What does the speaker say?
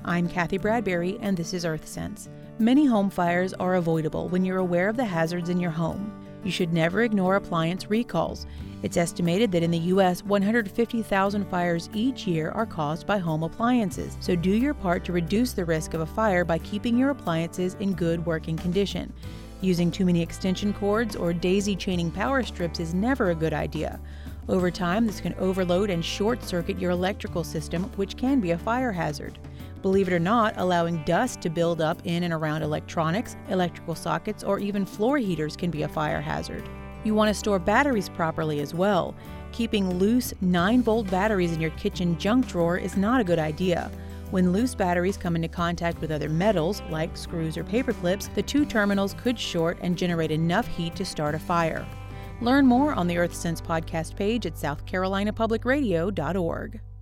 I'm Kathy Bradbury, and this is EarthSense. Many home fires are avoidable when you're aware of the hazards in your home. You should never ignore appliance recalls. It's estimated that in the U.S., 150,000 fires each year are caused by home appliances. So do your part to reduce the risk of a fire by keeping your appliances in good working condition. Using too many extension cords or daisy chaining power strips is never a good idea. Over time, this can overload and short-circuit your electrical system, which can be a fire hazard. Believe it or not, allowing dust to build up in and around electronics, electrical sockets, or even floor heaters can be a fire hazard. You want to store batteries properly as well. Keeping loose 9-volt batteries in your kitchen junk drawer is not a good idea. When loose batteries come into contact with other metals, like screws or paper clips, the two terminals could short and generate enough heat to start a fire. Learn more on the EarthSense podcast page at southcarolinapublicradio.org.